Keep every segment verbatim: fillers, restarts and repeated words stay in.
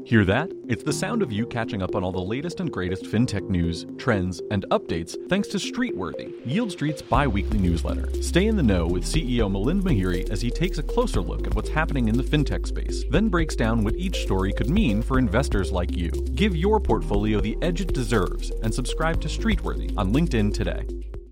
Hear that? It's the sound of you catching up on all the latest and greatest fintech news, trends, and updates thanks to Streetworthy, Yield Street's bi-weekly newsletter. Stay in the know with C E O Milind Mehere as he takes a closer look at what's happening in the fintech space, then breaks down what each story could mean for investors like you. Give your portfolio the edge it deserves and subscribe to Streetworthy on LinkedIn today.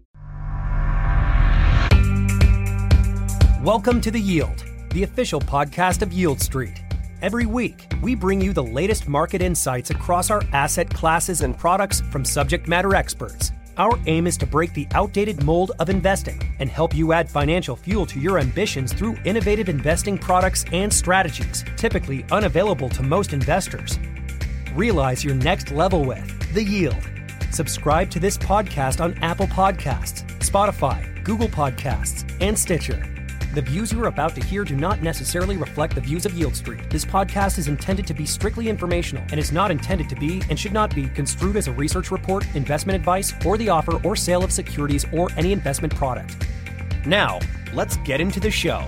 Welcome to The Yield, the official podcast of Yield Street. Every week, we bring you the latest market insights across our asset classes and products from subject matter experts. Our aim is to break the outdated mold of investing and help you add financial fuel to your ambitions through innovative investing products and strategies, typically unavailable to most investors. Realize your next level with The Yield. Subscribe to this podcast on Apple Podcasts, Spotify, Google Podcasts, and Stitcher. The views you are about to hear do not necessarily reflect the views of Yield Street. This podcast is intended to be strictly informational and is not intended to be and should not be construed as a research report, investment advice, or the offer or sale of securities or any investment product. Now, let's get into the show.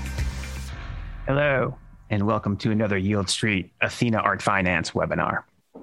Hello, and welcome to another Yield Street Athena Art Finance webinar.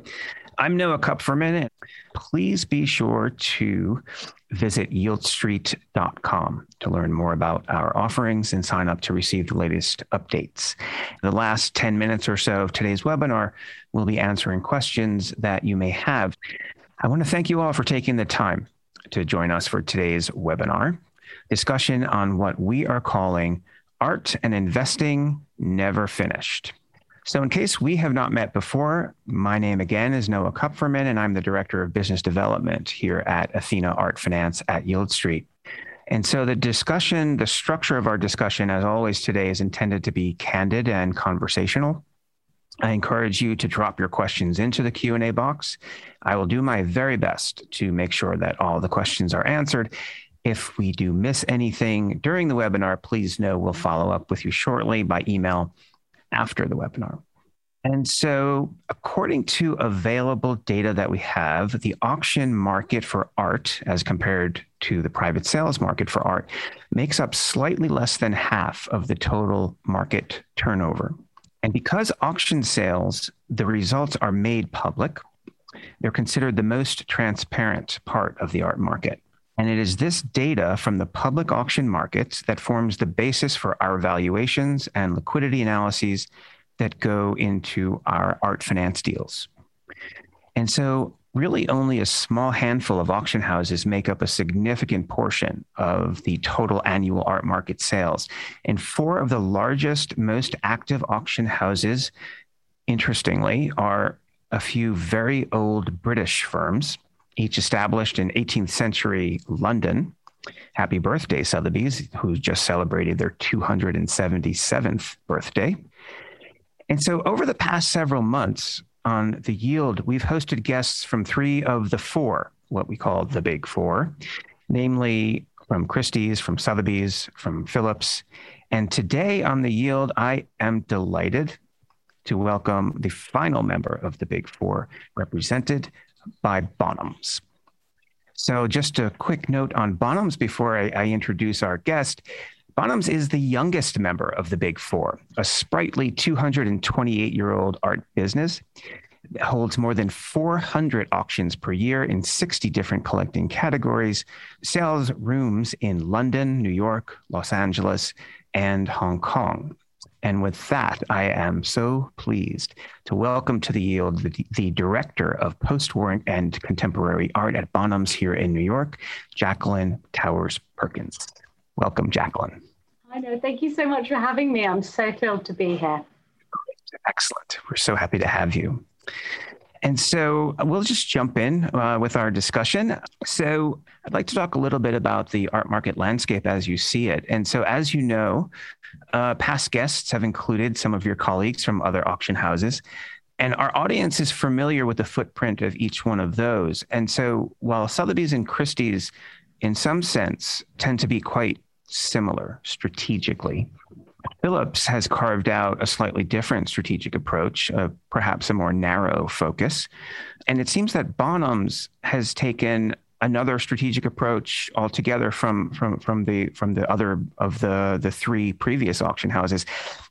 I'm Noah Kupferman. Please be sure to visit yield street dot com to learn more about our offerings and sign up to receive the latest updates. The last ten minutes or so of today's webinar will be answering questions that you may have. I want to thank you all for taking the time to join us for today's webinar discussion on what we are calling Art and Investing Never Finished. So in case we have not met before, my name again is Noah Kupferman, and I'm the Director of Business Development here at Athena Art Finance at Yield Street. And so the discussion, the structure of our discussion, as always today, is intended to be candid and conversational. I encourage you to drop your questions into the Q and A box. I will do my very best to make sure that all the questions are answered. If we do miss anything during the webinar, please know we'll follow up with you shortly by email after the webinar. And so according to available data that we have, the auction market for art as compared to the private sales market for art makes up slightly less than half of the total market turnover. And because auction sales, the results are made public, they're considered the most transparent part of the art market. And it is this data from the public auction markets that forms the basis for our valuations and liquidity analyses that go into our art finance deals. And so really only a small handful of auction houses make up a significant portion of the total annual art market sales. And four of the largest, most active auction houses, interestingly, are a few very old British firms, each established in eighteenth century London. Happy birthday, Sotheby's, who just celebrated their two hundred seventy-seventh birthday. And so over the past several months on The Yield, we've hosted guests from three of the four, what we call the big four, namely from Christie's, from Sotheby's, from Phillips. And today on The Yield, I am delighted to welcome the final member of the big four, represented by Bonhams. So just a quick note on Bonhams before I, I introduce our guest. Bonhams is the youngest member of the Big Four, a sprightly two hundred twenty-eight-year-old art business that holds more than four hundred auctions per year in sixty different collecting categories, sells rooms in London, New York, Los Angeles, and Hong Kong. And with that, I am so pleased to welcome to The Yield the, the Director of Post-War and Contemporary Art at Bonhams here in New York, Jacqueline Towers Perkins. Welcome, Jacqueline. Hi, no, thank you so much for having me. I'm so thrilled to be here. Excellent. We're so happy to have you. And so we'll just jump in uh, with our discussion. So I'd like to talk a little bit about the art market landscape as you see it. And so as you know, uh, past guests have included some of your colleagues from other auction houses, and our audience is familiar with the footprint of each one of those. And so while Sotheby's and Christie's, in some sense, tend to be quite similar strategically, Phillips has carved out a slightly different strategic approach, uh, perhaps a more narrow focus. And it seems that Bonhams has taken another strategic approach altogether from, from, from, the, from the other of the, the three previous auction houses.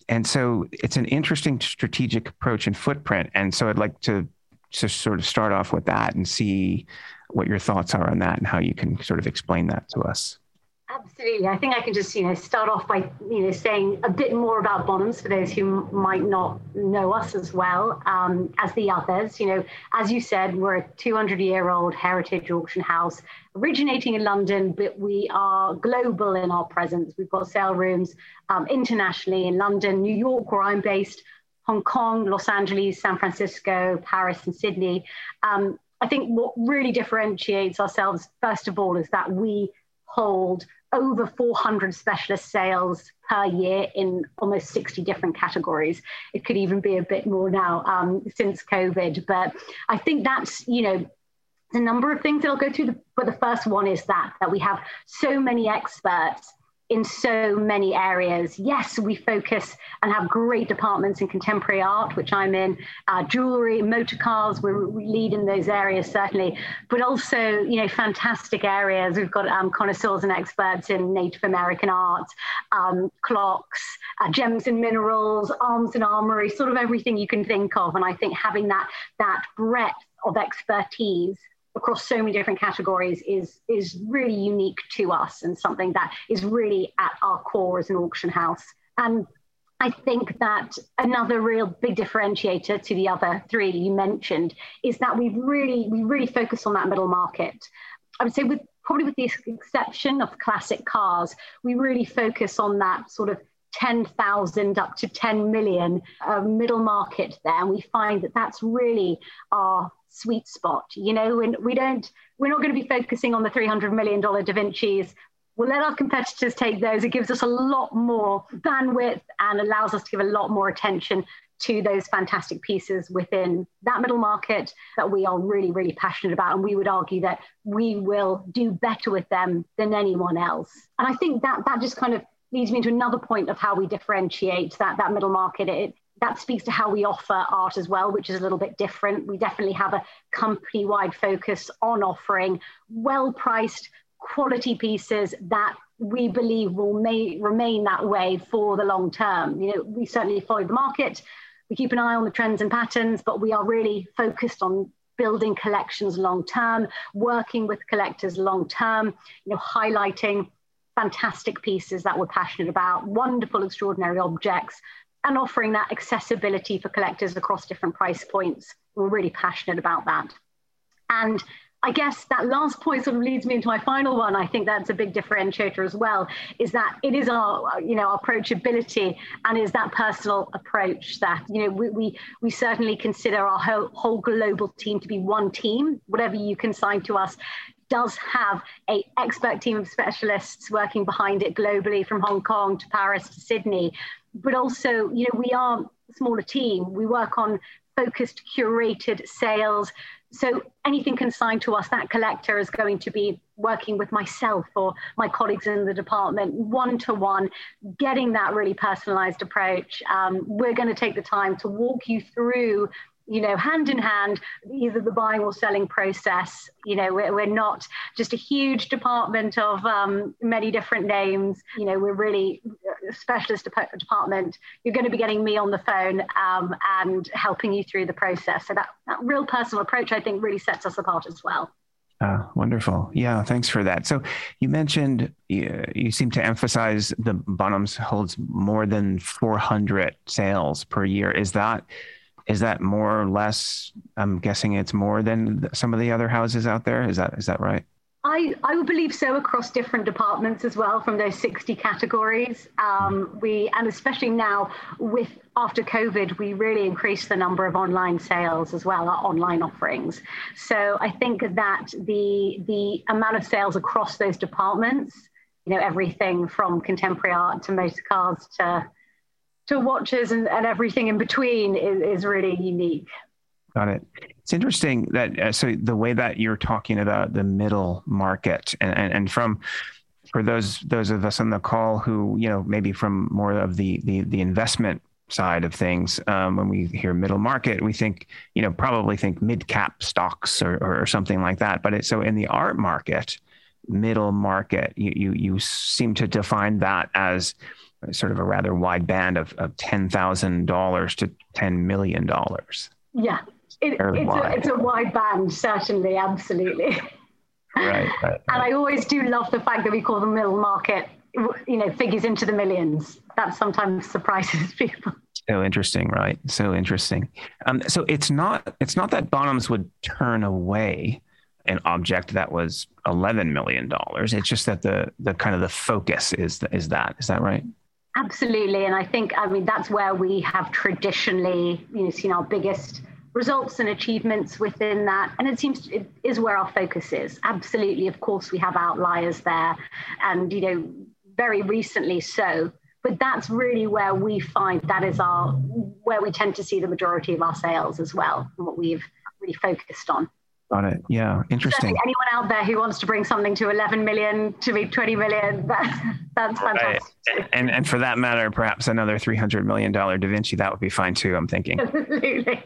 And so it's an interesting strategic approach and footprint. And so I'd like to just sort of start off with that and see what your thoughts are on that and how you can sort of explain that to us. Absolutely. I think I can just, you know, start off by, you know, saying a bit more about Bonhams for those who might not know us as well um, as the others. You know, as you said, we're a two hundred year old heritage auction house originating in London, but we are global in our presence. We've got sale rooms um, internationally in London, New York, where I'm based, Hong Kong, Los Angeles, San Francisco, Paris, and Sydney. Um, I think what really differentiates ourselves, first of all, is that we hold over four hundred specialist sales per year in almost sixty different categories. It could even be a bit more now um, since COVID. But I think that's, you know, the number of things that I'll go through. But the first one is that, that we have so many experts in so many areas. Yes, we focus and have great departments in contemporary art, which I'm in, uh, jewelry, motor cars, we're, we lead in those areas, certainly, but also, you know, fantastic areas. We've got um, connoisseurs and experts in Native American art, um, clocks, uh, gems and minerals, arms and armory, sort of everything you can think of. And I think having that, that breadth of expertise across so many different categories is is really unique to us and something that is really at our core as an auction house. And I think that another real big differentiator to the other three you mentioned is that we've really, we really focus on that middle market. I would say with probably with the exception of classic cars, we really focus on that sort of ten thousand up to ten million uh, middle market there. And we find that that's really our sweet spot, you know, and we don't, we're not going to be focusing on the three hundred million dollars Da Vinci's. We'll let our competitors take those. It gives us a lot more bandwidth and allows us to give a lot more attention to those fantastic pieces within that middle market that we are really, really passionate about. And we would argue that we will do better with them than anyone else. And I think that that just kind of leads me into another point of how we differentiate that, that middle market. It, that speaks to how we offer art as well, which is a little bit different. We definitely have a company-wide focus on offering well-priced, quality pieces that we believe will may, remain that way for the long term. You know, we certainly follow the market. We keep an eye on the trends and patterns, but we are really focused on building collections long term, working with collectors long term, you know, highlighting fantastic pieces that we're passionate about, wonderful, extraordinary objects, and offering that accessibility for collectors across different price points. We're really passionate about that. And I guess that last point sort of leads me into my final one. I think that's a big differentiator as well, is that it is our, you know, our approachability and is that personal approach that, you know, we we, we certainly consider our whole, whole global team to be one team. Whatever you consign to us does have a expert team of specialists working behind it globally, from Hong Kong to Paris to Sydney. But also, you know, we are a smaller team. We work on focused, curated sales. So anything consigned to us, that collector is going to be working with myself or my colleagues in the department, one-to-one, getting that really personalized approach. Um, we're going to take the time to walk you through, you know, hand in hand, either the buying or selling process. You know, we're, we're not just a huge department of um, many different names. You know, we're really a specialist de- department. You're going to be getting me on the phone um, and helping you through the process. So that, that real personal approach, I think, really sets us apart as well. Uh, wonderful. Yeah, thanks for that. So you mentioned, you, you seem to emphasize the Bonhams holds more than four hundred sales per year. Is that Is that more or less? I'm guessing it's more than some of the other houses out there. Is that is that right? I, I would believe so, across different departments as well, from those sixty categories. Um, we and especially now with after COVID, we really increased the number of online sales as well, our online offerings. So I think that the the amount of sales across those departments, you know, everything from contemporary art to motor cars to to watches and, and everything in between is, is really unique. Got it. It's interesting that, uh, so the way that you're talking about the middle market and, and, and from, for those, those of us on the call who, you know, maybe from more of the, the, the investment side of things, um, when we hear middle market, we think, you know, probably think mid-cap stocks or, or something like that. But it's so in the art market, middle market, you, you, you seem to define that as sort of a rather wide band of, of ten thousand dollars to ten million dollars. Yeah, it, it's, a, it's a wide band, certainly, absolutely. Right, right, right. And I always do love the fact that we call the middle market, you know, figures into the millions. That sometimes surprises people. So interesting, right? So interesting. Um, so it's not it's not that Bonhams would turn away an object that was eleven million dollars. It's just that the the kind of the focus is is that. Is that right? Absolutely. And I think, I mean, that's where we have traditionally, you know, seen our biggest results and achievements within that. And it seems it is where our focus is. Absolutely. Of course, we have outliers there and, you know, very recently so. But that's really where we find that is our, where we tend to see the majority of our sales as well, and what we've really focused on. Got it. Yeah. Interesting. Certainly anyone out there who wants to bring something to eleven million to be twenty million, that, that's fantastic. Right. And, and for that matter, perhaps another three hundred million dollars Da Vinci, that would be fine too, I'm thinking. Absolutely.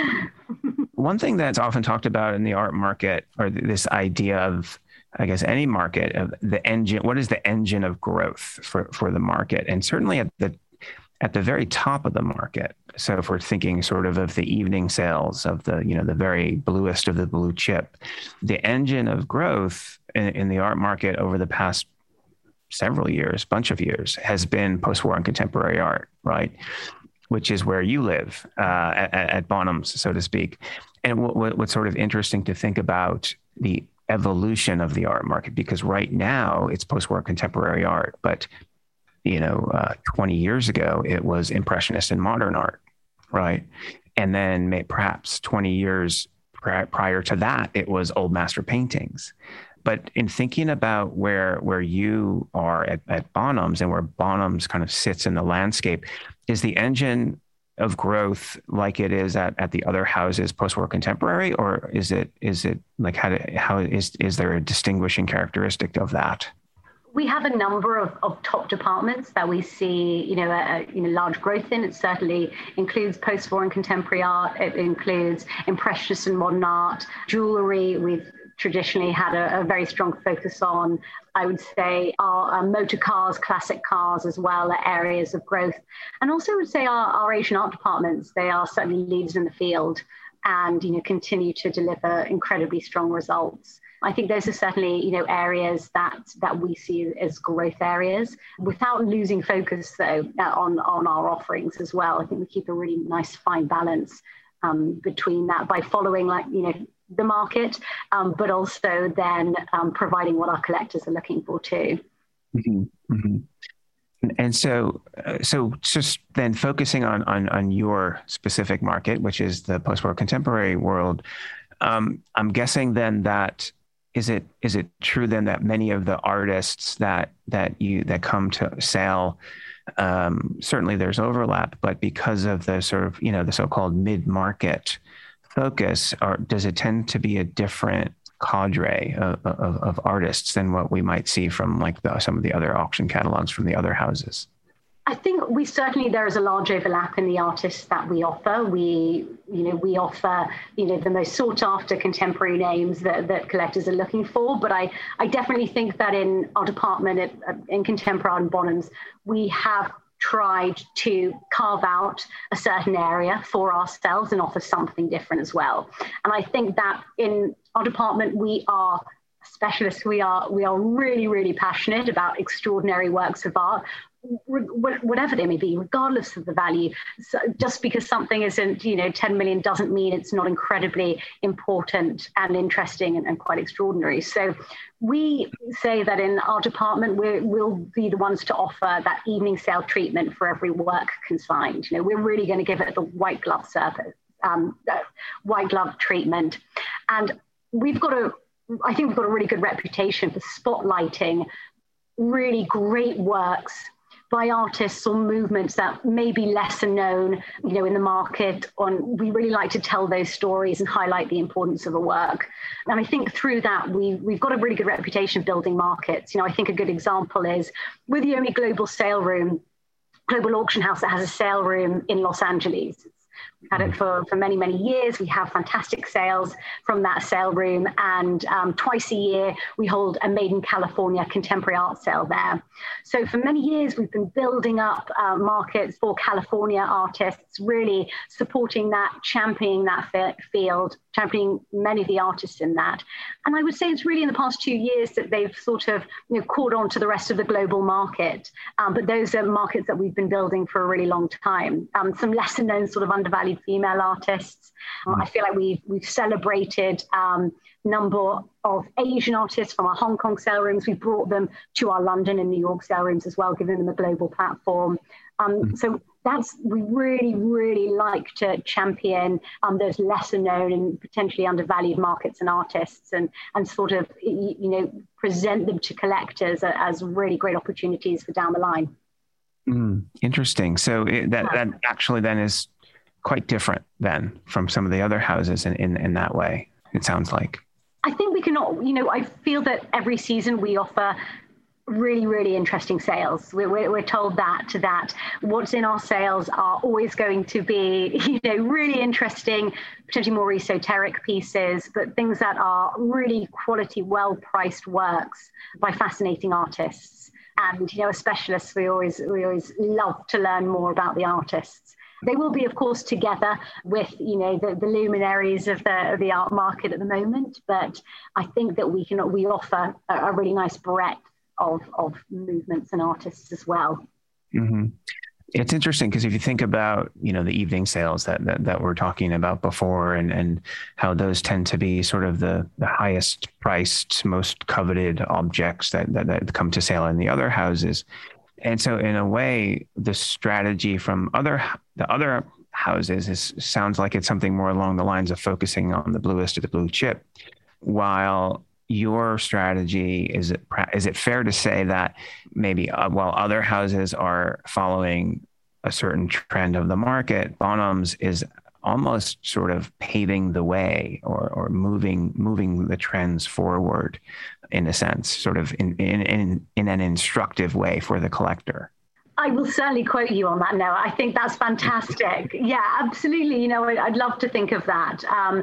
One thing that's often talked about in the art market, or this idea of, I guess, any market, of the engine, what is the engine of growth for, for the market? And certainly at the at the very top of the market. So if we're thinking sort of of the evening sales of the, you know, the very bluest of the blue chip, the engine of growth in, in the art market over the past several years, bunch of years, has been post-war and contemporary art, right? Which is where you live uh, at, at Bonhams, so to speak. And what, what's sort of interesting to think about the evolution of the art market, because right now it's post-war contemporary art, but you know, uh, twenty years ago, it was Impressionist and modern art, right? And then may, perhaps twenty years pri- prior to that, it was old master paintings. But in thinking about where where you are at, at Bonhams and where Bonhams kind of sits in the landscape, is the engine of growth like it is at, at the other houses post-war contemporary, or is it is it like how to, how is is there a distinguishing characteristic of that? We have a number of, of top departments that we see, you know, a, you know, large growth in. It certainly includes post-war and contemporary art. It includes Impressionist and modern art, jewelry. We've traditionally had a, a very strong focus on, I would say, our, our motor cars, classic cars as well, are areas of growth. And also I would say our, our Asian art departments, they are certainly leaders in the field and, you know, continue to deliver incredibly strong results. I think those are certainly, you know, areas that that we see as growth areas, without losing focus, though, on, on our offerings as well. I think we keep a really nice, fine balance um, between that by following, like, you know, the market, um, but also then um, providing what our collectors are looking for too. Mm-hmm. Mm-hmm. And so, uh, so just then focusing on, on on your specific market, which is the post-war contemporary world, um, I'm guessing then that is it is it true then that many of the artists that that you that come to sale, um, certainly there's overlap, but because of the sort of, you know, the so-called mid-market focus, or does it tend to be a different cadre of, of, of artists than what we might see from like the, some of the other auction catalogs from the other houses? I think we certainly, there is a large overlap in the artists that we offer. We, you know, we offer, you know, the most sought after contemporary names that, that collectors are looking for. But I, I definitely think that in our department, at, in Contemporary Art and Bonhams, we have tried to carve out a certain area for ourselves and offer something different as well. And I think that in our department, we are specialists. We are, we are really, really passionate about extraordinary works of art, whatever they may be, regardless of the value. So just because something isn't, you know, ten million doesn't mean it's not incredibly important and interesting and, and quite extraordinary. So we say that in our department, we will be the ones to offer that evening sale treatment for every work consigned. You know, we're really going to give it the white glove service, um, white glove treatment. And we've got a, I think we've got a really good reputation for spotlighting really great works by artists or movements that may be lesser known, you know, in the market. On, we really like to tell those stories and highlight the importance of a work. And I think through that, we, we've got a really good reputation building markets. You know, I think a good example is we're the only global sale room, global auction house that has a sale room in Los Angeles. Had it for, for many, many years. We have fantastic sales from that sale room. And um, twice a year, we hold a Made in California contemporary art sale there. So for many years, we've been building up uh, markets for California artists, really supporting that, championing that f- field, championing many of the artists in that. And I would say it's really in the past two years that they've sort of you know, caught on to the rest of the global market. Um, but those are markets that we've been building for a really long time. Um, some lesser known sort of undervalued female artists. Um, I feel like we've we've celebrated um, number of Asian artists from our Hong Kong sale rooms. We brought them to our London and New York sale rooms as well, giving them a global platform. Um, mm-hmm. So that's we really, really like to champion um, those lesser known and potentially undervalued markets and artists, and and sort of you know present them to collectors as really great opportunities for down the line. Mm, interesting. So it, that that actually then is quite different then from some of the other houses in, in, in that way, it sounds like. I think we can, you know, I feel that every season we offer really, really interesting sales. We're, we're, we're told that, that what's in our sales are always going to be, you know, really interesting, potentially more esoteric pieces, but things that are really quality, well-priced works by fascinating artists. And, you know, as specialists, we always, we always love to learn more about the artists. They will be, of course, together with, you know, the, the luminaries of the of the art market at the moment. But I think that we can we offer a, a really nice breadth of of movements and artists as well. Mm-hmm. It's interesting because if you think about, you know, the evening sales that that, that we're talking about before, and and how those tend to be sort of the, the highest priced, most coveted objects that, that that come to sale in the other houses. And so in a way, the strategy from other the other houses is sounds like it's something more along the lines of focusing on the bluest of the blue chip, while your strategy is it is it fair to say that maybe uh, while other houses are following a certain trend of the market, Bonhams is almost sort of paving the way or or moving moving the trends forward in a sense, sort of in in in, in an instructive way for the collector. I will certainly quote you on that, Noah. I think that's fantastic. Yeah, absolutely. You know, I'd love to think of that. Um,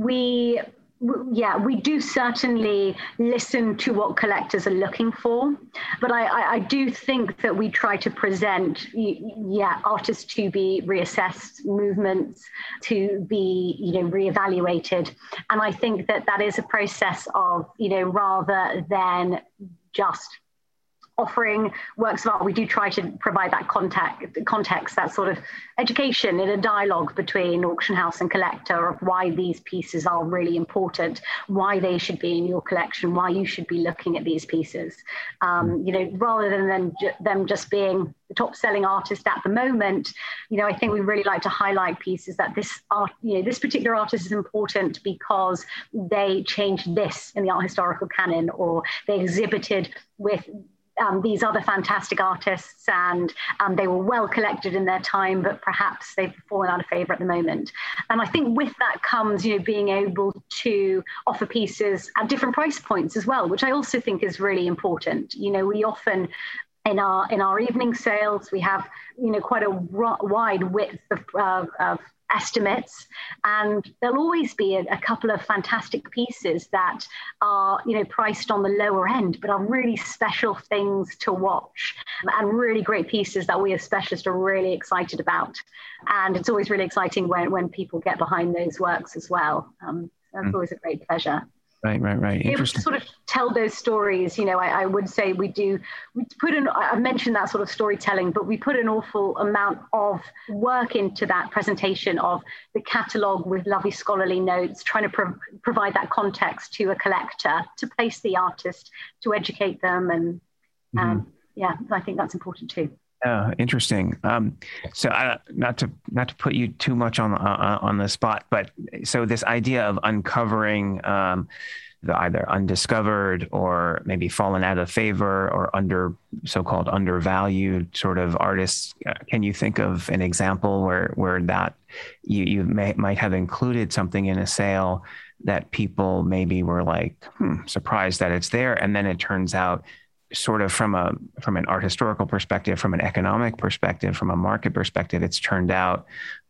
we Yeah, we do certainly listen to what collectors are looking for, but I, I, I do think that we try to present, yeah, artists to be reassessed, movements to be, you know, reevaluated. And I think that that is a process of, you know, rather than just offering works of art, we do try to provide that context, context, that sort of education in a dialogue between auction house and collector of why these pieces are really important, why they should be in your collection, why you should be looking at these pieces. Um, you know, rather than them, them just being the top selling artist at the moment, you know, I think we really like to highlight pieces that this art, you know, this particular artist is important because they changed this in the art historical canon, or they exhibited with Um, these other fantastic artists, and um, they were well collected in their time, but perhaps they've fallen out of favor at the moment. And I think with that comes, you know, being able to offer pieces at different price points as well, which I also think is really important. You know, we often in our in our evening sales, we have, you know, quite a wide width of, uh, of estimates, and there'll always be a, a couple of fantastic pieces that are, you know, priced on the lower end, but are really special things to watch, and really great pieces that we as specialists are really excited about. And it's always really exciting when, when people get behind those works as well. Um, that's mm. always a great pleasure. Right, right, right. Interesting. Able to sort of tell those stories, you know, I, I would say we do, we put in, I mentioned that sort of storytelling, but we put an awful amount of work into that presentation of the catalogue with lovely scholarly notes, trying to pro- provide that context to a collector, to place the artist, to educate them. And um, mm-hmm. yeah, I think that's important too. Yeah, interesting. Um, so, uh, not to not to put you too much on uh, on the spot, but so this idea of uncovering um, the either undiscovered or maybe fallen out of favor or under so-called undervalued sort of artists. Uh, can you think of an example where where that you you may might have included something in a sale that people maybe were like, hmm, surprised that it's there, and then it turns out, sort of from a from an art historical perspective, from an economic perspective, from a market perspective, it's turned out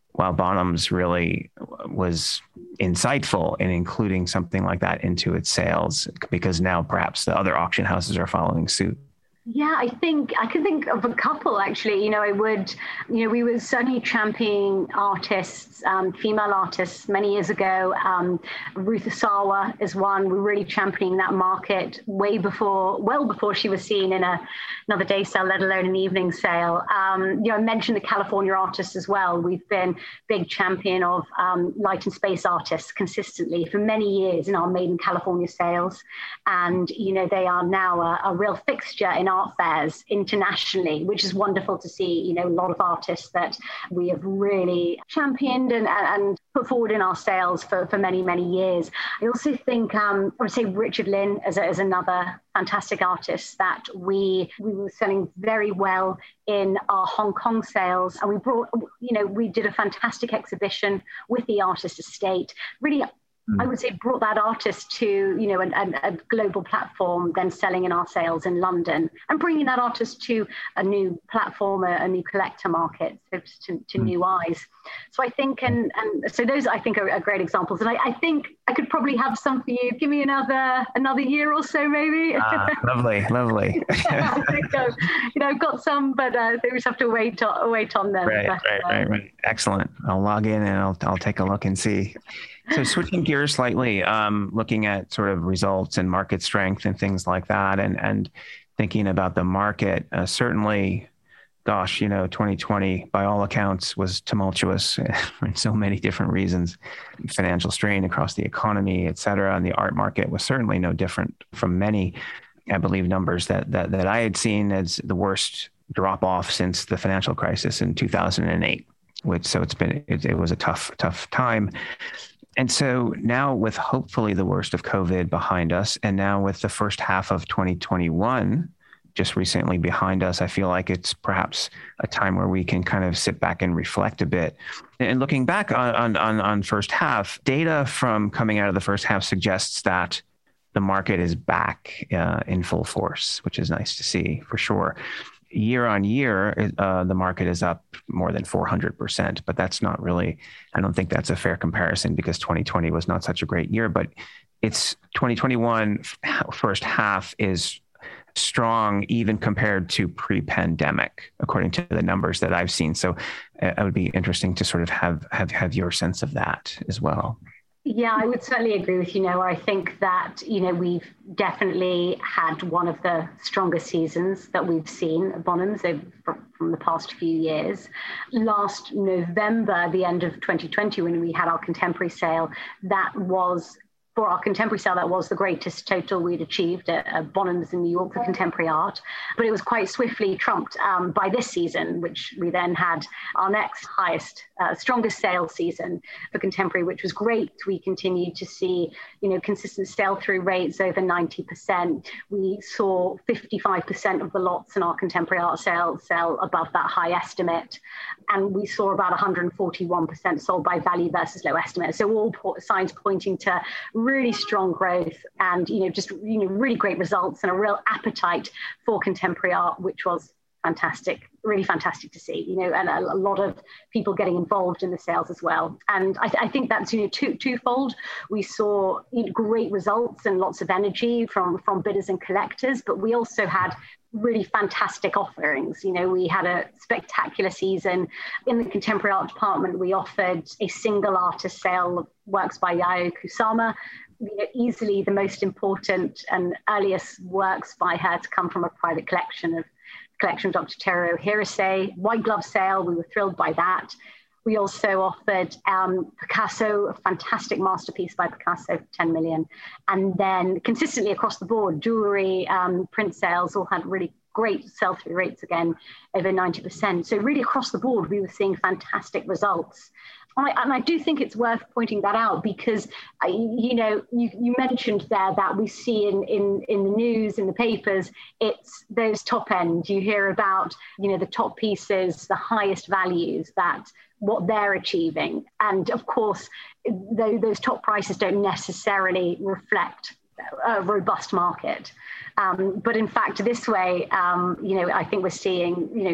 while Bonhams really was insightful in including something like that into its sales, because now perhaps the other auction houses are following suit. Yeah, I think I can think of a couple, actually. You know, I would, you know, we were certainly championing artists, um, female artists many years ago. Um, Ruth Asawa is one. We were really championing that market way before, well before she was seen in a, another day sale, let alone an evening sale. Um, you know, I mentioned the California artists as well. We've been big champion of um, light and space artists consistently for many years in our Made in California sales. And, you know, they are now a, a real fixture in art fairs internationally, which is wonderful to see. You know, a lot of artists that we have really championed and, and put forward in our sales for, for many, many years. I also think, um, I would say Richard Lin as, a, as another fantastic artist that we we were selling very well in our Hong Kong sales. And we brought, you know, we did a fantastic exhibition with the artist estate, really, I would say, brought that artist to, you know, an, an, a global platform, then selling in our sales in London and bringing that artist to a new platform, a, a new collector market, so to, to mm. new eyes. So I think, and, and so those I think are, are great examples. And I, I think I could probably have some for you. Give me another another year or so, maybe. Ah, lovely, lovely. I think, uh, you know, I've got some, but uh, they just have to wait on, wait on them. Right, but, right, um, right, right. Excellent. I'll log in and I'll I'll take a look and see. So switching gears slightly, um, looking at sort of results and market strength and things like that, and and thinking about the market, uh, certainly, gosh, you know, twenty twenty, by all accounts, was tumultuous for so many different reasons. Financial strain across the economy, et cetera, and the art market was certainly no different from many, I believe, numbers that that, that I had seen as the worst drop off since the financial crisis in two thousand eight. Which so it's been it, it was a tough tough time. And so now, with hopefully the worst of COVID behind us, and now with the first half of twenty twenty-one just recently behind us, I feel like it's perhaps a time where we can kind of sit back and reflect a bit. And looking back on on, on first half, data from coming out of the first half suggests that the market is back uh, in full force, which is nice to see for sure. Year on year, uh, the market is up more than four hundred percent, but that's not really, I don't think that's a fair comparison because twenty twenty was not such a great year, but it's twenty twenty-one first half is strong even compared to pre-pandemic, according to the numbers that I've seen. So uh, it would be interesting to sort of have, have, have your sense of that as well. Yeah, I would certainly agree with you, Noah. I think that, you know, we've definitely had one of the strongest seasons that we've seen at Bonhams from, from the past few years. Last November, the end of twenty twenty, when we had our contemporary sale, that was, for our contemporary sale, that was the greatest total we'd achieved at, at Bonhams in New York for contemporary art. But it was quite swiftly trumped um, by this season, which we then had our next highest, uh, strongest sales season for contemporary, which was great. We continued to see, you know, consistent sell-through rates over ninety percent. We saw fifty-five percent of the lots in our contemporary art sales sell above that high estimate. And we saw about one hundred forty-one percent sold by value versus low estimate. So all po- signs pointing to really strong growth and, you know, just, you know, really great results and a real appetite for contemporary art, which was fantastic, really fantastic to see, you know, and a, a lot of people getting involved in the sales as well. And I, th- I think that's, you know, two, twofold. We saw, you know, great results and lots of energy from, from bidders and collectors, but we also had really fantastic offerings. You know, we had a spectacular season. In the contemporary art department, we offered a single artist sale of works by Yayoi Kusama, you know, easily the most important and earliest works by her to come from a private collection of collection of Doctor Teruo Hirose. White glove sale, we were thrilled by that. We also offered um, Picasso, a fantastic masterpiece by Picasso for ten million. And then consistently across the board, jewelry, um, print sales all had really great sell-through rates again, over ninety percent. So really across the board, we were seeing fantastic results. And I, and I do think it's worth pointing that out because, uh, you know, you, you mentioned there that we see in, in, in the news, in the papers, it's those top end. You hear about, you know, the top pieces, the highest values, that what they're achieving. And of course, though those top prices don't necessarily reflect a robust market. Um, but in fact, this way, um, you know, I think we're seeing, you know,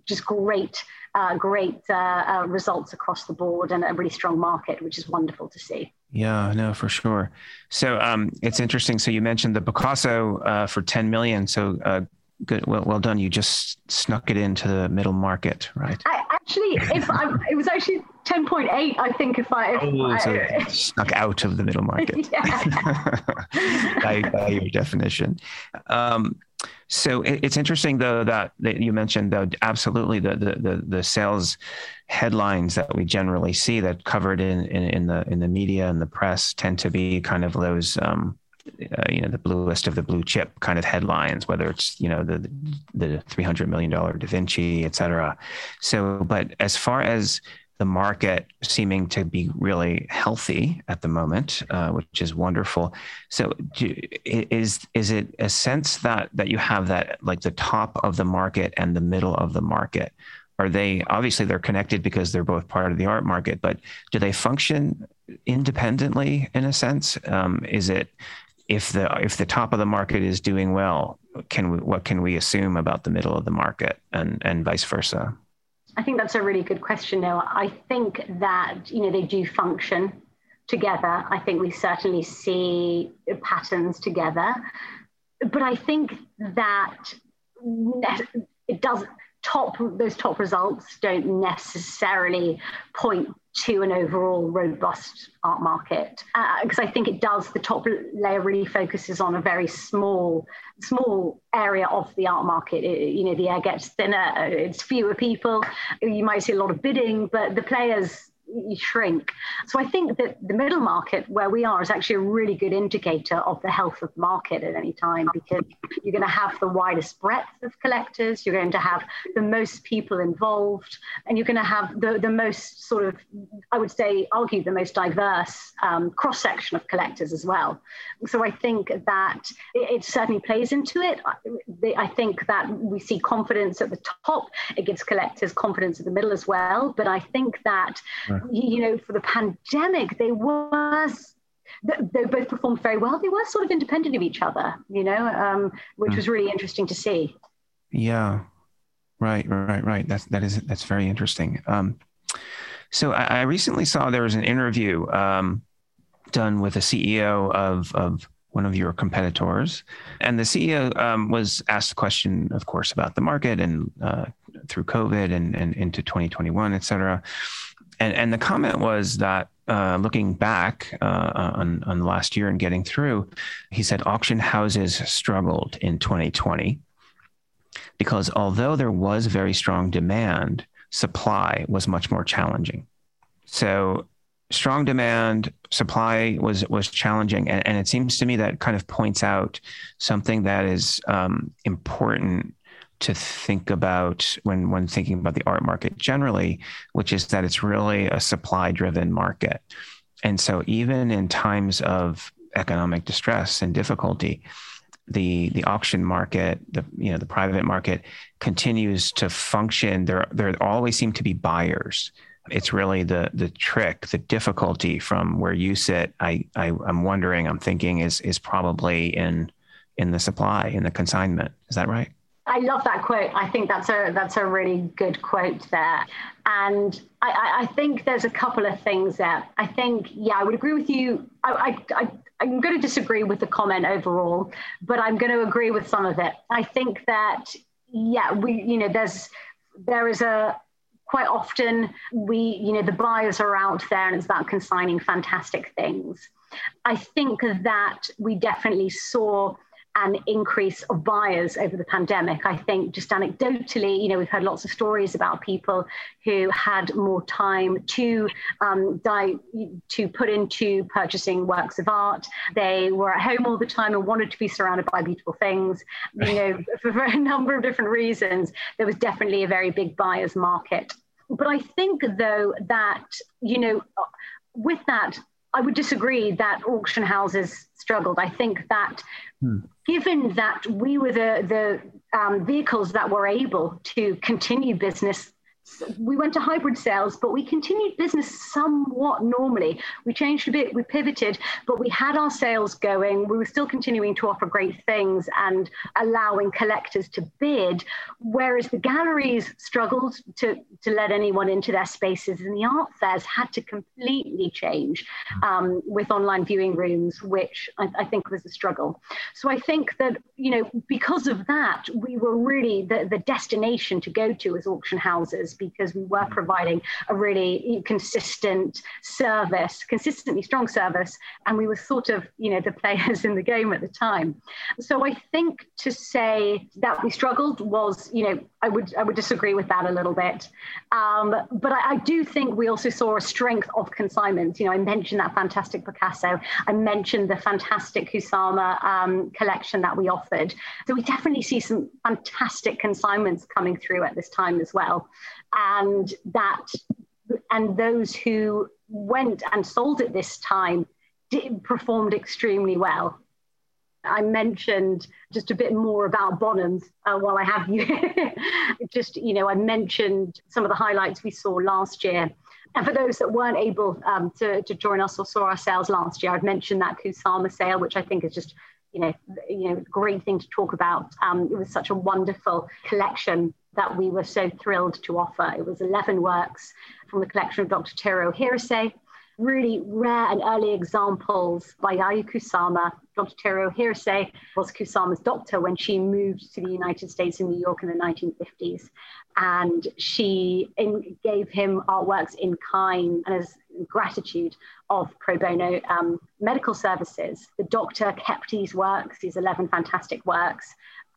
just great, uh, great uh, uh, results across the board and a really strong market, which is wonderful to see. Yeah, no, for sure. So um, it's interesting. So you mentioned the Picasso uh, for ten million. So uh, good, well, well done. You just snuck it into the middle market, right? I, actually, if I, it was actually ten point eight, I think. If I, if oh, so I snuck out of the middle market by, by your definition. Um, So it's interesting, though, that, that you mentioned, though, absolutely the, the, the, the sales headlines that we generally see that covered in, in, in the in the media and the press tend to be kind of those, um, uh, you know, the bluest of the blue chip kind of headlines, whether it's, you know, the the three hundred million dollars Da Vinci, et cetera. So, but as far as the market seeming to be really healthy at the moment, uh, which is wonderful. So do, is is it a sense that that you have that like the top of the market and the middle of the market? Are they, obviously they're connected because they're both part of the art market, but do they function independently in a sense? Um, is it, if the if the top of the market is doing well, can we, what can we assume about the middle of the market and, and vice versa? I think that's a really good question, Noah. I think that, you know, they do function together. I think we certainly see patterns together. But I think that it doesn't, top, those top results don't necessarily point to an overall robust art market. Because uh, I think it does, the top layer really focuses on a very small, small area of the art market. It, you know, the air gets thinner, it's fewer people, you might see a lot of bidding, but the players shrink. So I think that the middle market where we are is actually a really good indicator of the health of the market at any time, because you're going to have the widest breadth of collectors, you're going to have the most people involved, and you're going to have the, the most sort of, I would say, argue the most diverse um, cross-section of collectors as well. So I think that it, it certainly plays into it. I think that we see confidence at the top. It gives collectors confidence at the middle as well. But I think that right. You know, for the pandemic, they were, they both performed very well. They were sort of independent of each other, you know, um, which mm. was really interesting to see. Yeah, right, right, right. That's, that is, that's very interesting. Um, so I, I recently saw there was an interview um, done with a C E O of, of one of your competitors. And the C E O um, was asked a question, of course, about the market and uh, through COVID and, and into twenty twenty-one, et cetera. And, and the comment was that uh, looking back uh, on, on last year and getting through, he said auction houses struggled in twenty twenty because although there was very strong demand, supply was much more challenging. So strong demand, supply was was challenging. And, and it seems to me that kind of points out something that is um, important to think about when, when thinking about the art market generally, which is that it's really a supply-driven market. And so even in times of economic distress and difficulty, the the auction market, the you know the private market continues to function. There there always seem to be buyers. It's really the the trick, the difficulty from where you sit. I, I I'm wondering, I'm thinking is is probably in in the supply, in the consignment. Is that right? I love that quote. I think that's a that's a really good quote there. And I, I think there's a couple of things there. I think, yeah, I would agree with you. I, I, I, I'm going to disagree with the comment overall, but I'm going to agree with some of it. I think that, yeah, we, you know, there's there is a, quite often we, you know, the buyers are out there and it's about consigning fantastic things. I think that we definitely saw an increase of buyers over the pandemic. I think just anecdotally, you know, we've heard lots of stories about people who had more time to um, die, to put into purchasing works of art. They were at home all the time and wanted to be surrounded by beautiful things. You know, for, for a number of different reasons, there was definitely a very big buyer's market. But I think, though, that, you know, with that, I would disagree that auction houses struggled. I think that hmm. given that we were the, the um, vehicles that were able to continue business we went to hybrid sales, but we continued business somewhat normally. We changed a bit, we pivoted, but we had our sales going. We were still continuing to offer great things and allowing collectors to bid, whereas the galleries struggled to, to let anyone into their spaces, and the art fairs had to completely change um, with online viewing rooms, which I, I think was a struggle. So I think that, you know, because of that, we were really the, the destination to go to as auction houses, because we were providing a really consistent service, consistently strong service, and we were sort of, you know, the players in the game at the time. So I think to say that we struggled was, you know, I would I would disagree with that a little bit. Um, but I, I do think we also saw a strength of consignments. You know, I mentioned that fantastic Picasso. I mentioned the fantastic Kusama um, collection that we offered. So we definitely see some fantastic consignments coming through at this time as well. And that, and those who went and sold at this time did, performed extremely well. I mentioned just a bit more about Bonhams uh, while I have you. Just, you know, I mentioned some of the highlights we saw last year. And for those that weren't able um, to, to join us or saw our sales last year, I've mentioned that Kusama sale, which I think is just, you know, you know, great thing to talk about. Um, it was such a wonderful collection that we were so thrilled to offer. It was eleven works from the collection of Doctor Teruo Hirose, really rare and early examples by Yayoi Kusama. Doctor Teruo Hirose was Kusama's doctor when she moved to the United States in New York in the nineteen fifties. And she in, gave him artworks in kind and as gratitude of pro bono um, medical services. The doctor kept these works, these eleven fantastic works,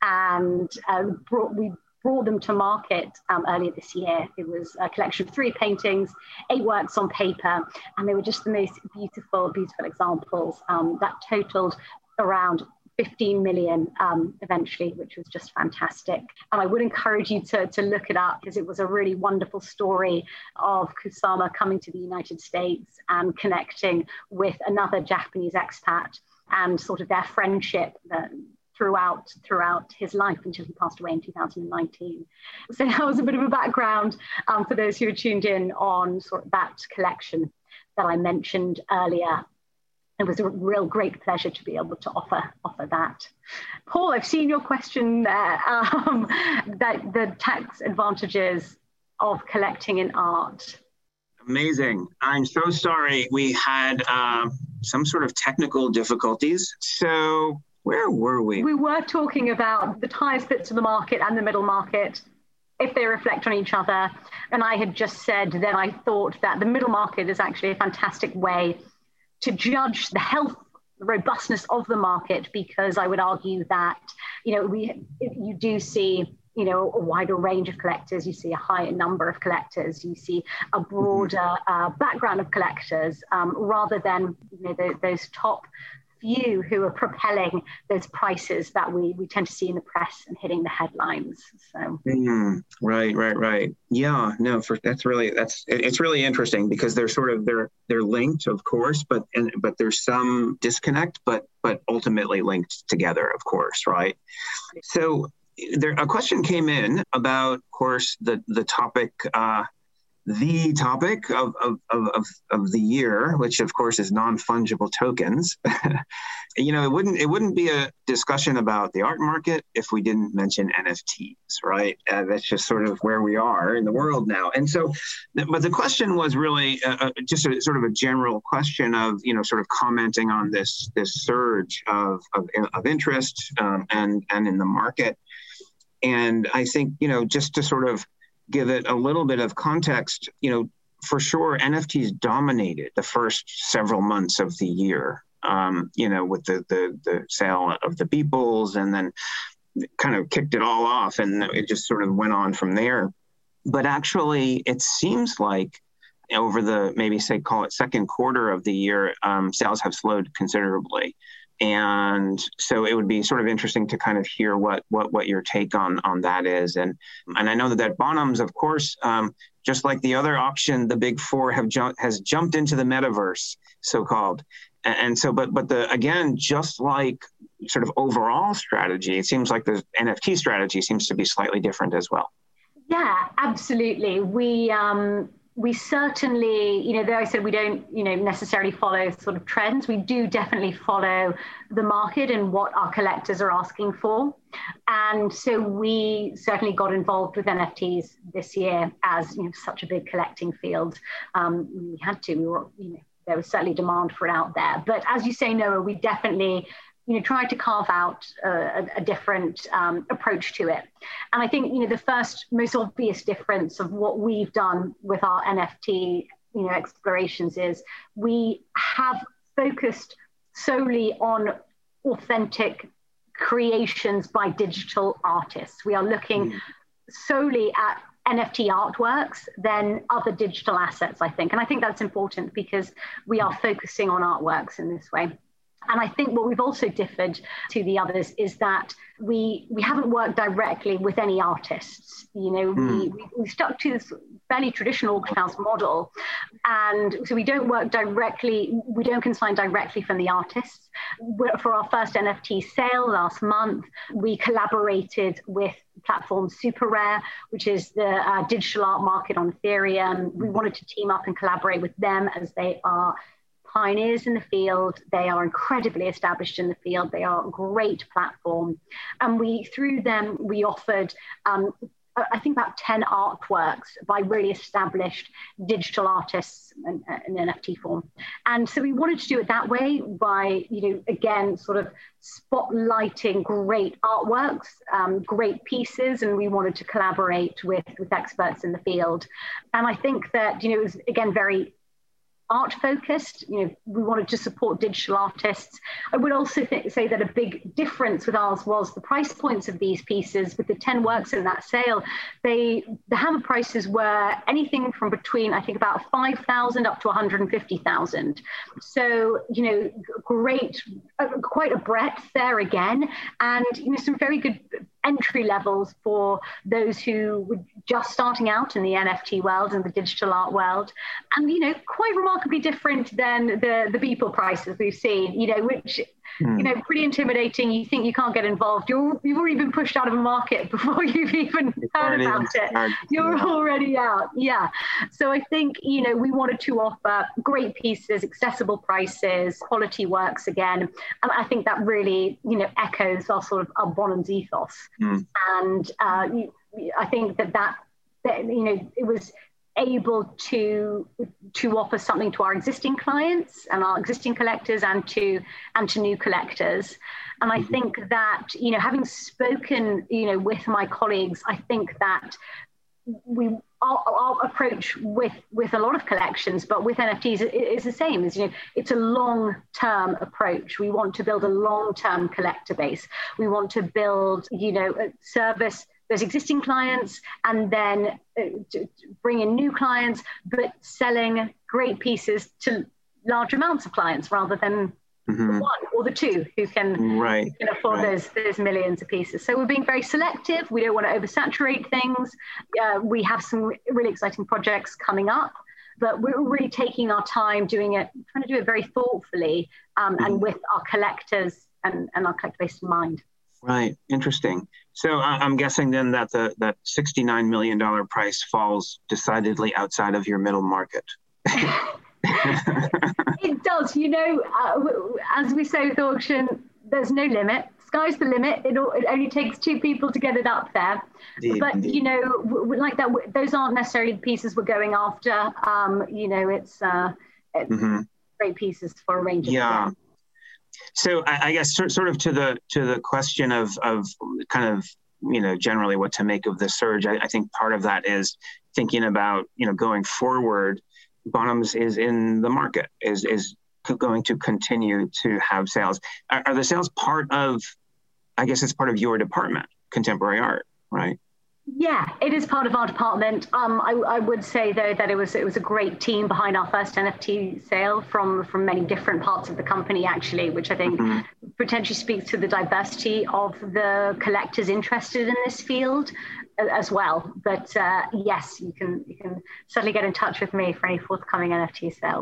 and uh, brought, we brought them to market um, earlier this year. It was a collection of three paintings, eight works on paper, and they were just the most beautiful, beautiful examples um, that totaled around fifteen million um, eventually, which was just fantastic. And I would encourage you to, to look it up, because it was a really wonderful story of Kusama coming to the United States and connecting with another Japanese expat, and sort of their friendship that throughout throughout his life until he passed away in two thousand nineteen. So that was a bit of a background um, for those who are tuned in on sort of that collection that I mentioned earlier. It was a real great pleasure to be able to offer offer that. Paul, I've seen your question there, um, that the tax advantages of collecting in art. Amazing. I'm so sorry we had uh, some sort of technical difficulties. So where were we? We were talking about the highest bits of the market and the middle market, if they reflect on each other. And I had just said that I thought that the middle market is actually a fantastic way to judge the health, the robustness of the market, because I would argue that, you know, we you do see, you know, a wider range of collectors. You see a higher number of collectors. You see a broader uh, background of collectors, um, rather than, you know, the, those top few who are propelling those prices that we, we tend to see in the press and hitting the headlines. So mm, right, right, right. Yeah, no, for that's really that's it, it's really interesting, because they're sort of they're they're linked, of course, but and but there's some disconnect, but but ultimately linked together, of course, right? So there a question came in about, of course, the the topic. Uh, the topic of, of, of, of the year, which of course is non-fungible tokens. You know, it wouldn't it wouldn't be a discussion about the art market if we didn't mention N F Ts, right? Uh, that's just sort of where we are in the world now. And so, but the question was really uh, just a sort of a general question of, you know, sort of commenting on this this surge of of, of interest um, and and in the market. And I think, you know, just to sort of give it a little bit of context, you know, for sure, N F Ts dominated the first several months of the year, um, you know, with the, the the sale of the Beeples, and then kind of kicked it all off, and it just sort of went on from there. But actually, it seems like over the, maybe say, call it second quarter of the year, um, sales have slowed considerably. And so it would be sort of interesting to kind of hear what what what your take on on that is. And and I know that, that Bonhams, of course, um, just like the other auction, the big four have jumped has jumped into the metaverse, so-called. And, and so, but but the again, just like sort of overall strategy, it seems like the N F T strategy seems to be slightly different as well. Yeah, absolutely. We um, we certainly, you know, though I said we don't, you know, necessarily follow sort of trends, we do definitely follow the market and what our collectors are asking for. And so we certainly got involved with N F Ts this year as, you know, such a big collecting field. Um, we had to, we were, you know, there was certainly demand for it out there. But as you say, Noah, we definitely, you know, tried to carve out a, a different um, approach to it. And I think, you know, the first most obvious difference of what we've done with our N F T, you know, explorations is we have focused solely on authentic creations by digital artists. We are looking mm. solely at N F T artworks than other digital assets, I think. And I think that's important because we are focusing on artworks in this way. And I think what we've also differed to the others is that we we haven't worked directly with any artists. You know, mm. we, we, we stuck to this fairly traditional auction house model. And so we don't work directly, we don't consign directly from the artists. For our first N F T sale last month, we collaborated with platform Super Rare, which is the uh, digital art market on Ethereum. We wanted to team up and collaborate with them as they are pioneers in the field. They are incredibly established in the field. They are a great platform. And we, through them, we offered, um, I think about ten artworks by really established digital artists in, in N F T form. And so we wanted to do it that way by, you know, again, sort of spotlighting great artworks, um, great pieces, and we wanted to collaborate with, with experts in the field. And I think that, you know, it was, again, very art focused. You know, we wanted to support digital artists. I would also th- say that a big difference with ours was the price points of these pieces. With the ten works in that sale, they the hammer prices were anything from between, I think, about five thousand up to one hundred fifty thousand. So, you know, great, uh, quite a breadth there again, and, you know, some very good entry levels for those who were just starting out in the N F T world and the digital art world. And, you know, quite remarkably different than the, the Beeple prices we've seen, you know, which, mm. you know, pretty intimidating. You think you can't get involved. You're, you've already been pushed out of a market before you've even it's heard about it. Started. You're yeah. already out. Yeah. So I think, you know, we wanted to offer great pieces, accessible prices, quality works again. And I think that really, you know, echoes our sort of our Bonhams ethos. Mm. And uh, I think that, that that you know it was able to to offer something to our existing clients and our existing collectors and to and to new collectors. And I mm-hmm. think that, you know, having spoken, you know, with my colleagues, I think that we our, our approach with with a lot of collections, but with N F Ts is the same. Is, you know, it's a long-term approach. We want to build a long-term collector base. We want to build, you know, a service those existing clients and then uh, to bring in new clients, but selling great pieces to large amounts of clients rather than mm-hmm. the one or the two who can, right. who can afford right. those, those millions of pieces. So we're being very selective. We don't want to oversaturate things. Uh, we have some really exciting projects coming up, but we're really taking our time doing it, trying to do it very thoughtfully um, mm-hmm. and with our collectors and, and our collector base in mind. Right. Interesting. So I'm guessing then that the that sixty-nine million dollars price falls decidedly outside of your middle market. It does. You know, uh, as we say with auction, there's no limit. Sky's the limit. It, it only takes two people to get it up there. Indeed, but, indeed. you know, like that, those aren't necessarily the pieces we're going after. Um, you know, it's, uh, it's mm-hmm. great pieces for a range of yeah. them. So I, I guess sort of to the to the question of of kind of, you know, generally what to make of the surge, I, I think part of that is thinking about, you know, going forward, Bonhams is in the market, is is going to continue to have sales. Are, are the sales part of, I guess it's part of your department, contemporary art, right? Yeah, it is part of our department. Um, I, I would say, though, that it was it was a great team behind our first N F T sale from, from many different parts of the company, actually, which I think mm-hmm. potentially speaks to the diversity of the collectors interested in this field as well. But uh, yes, you can you can certainly get in touch with me for any forthcoming N F T sales.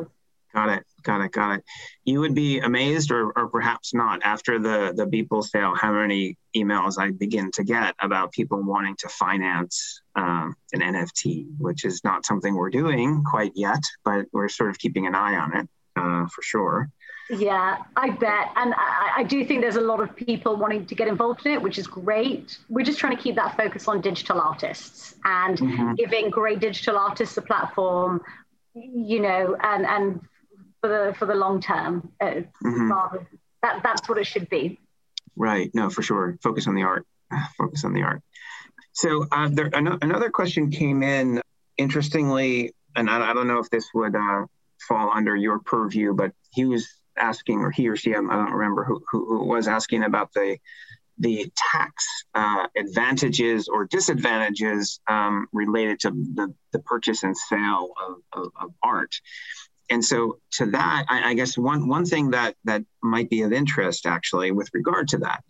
Got it. Got it. Got it. You would be amazed, or, or perhaps not, after the, the Beeple sale, how many emails I begin to get about people wanting to finance um, an N F T, which is not something we're doing quite yet, but we're sort of keeping an eye on it uh, for sure. Yeah, I bet. And I, I do think there's a lot of people wanting to get involved in it, which is great. We're just trying to keep that focus on digital artists and mm-hmm. giving great digital artists a platform, you know, and, and for the for the long term. Uh, mm-hmm. rather, that that's what it should be. Right. No, for sure. Focus on the art. Focus on the art. So uh, there, an- another question came in, interestingly, and I, I don't know if this would uh, fall under your purview, but he was asking, or he or she, I don't remember who, who, who was asking about the the tax uh, advantages or disadvantages um, related to the, the purchase and sale of, of, of art. And so to that, I, I guess one one thing that that might be of interest, actually, with regard to that,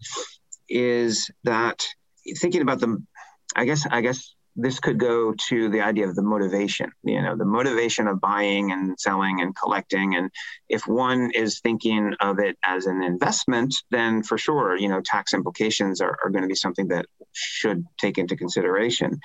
is that thinking about the, I guess, I guess this could go to the idea of the motivation, you know, the motivation of buying and selling and collecting. And if one is thinking of it as an investment, then for sure, you know, tax implications are, are going to be something that should take into consideration.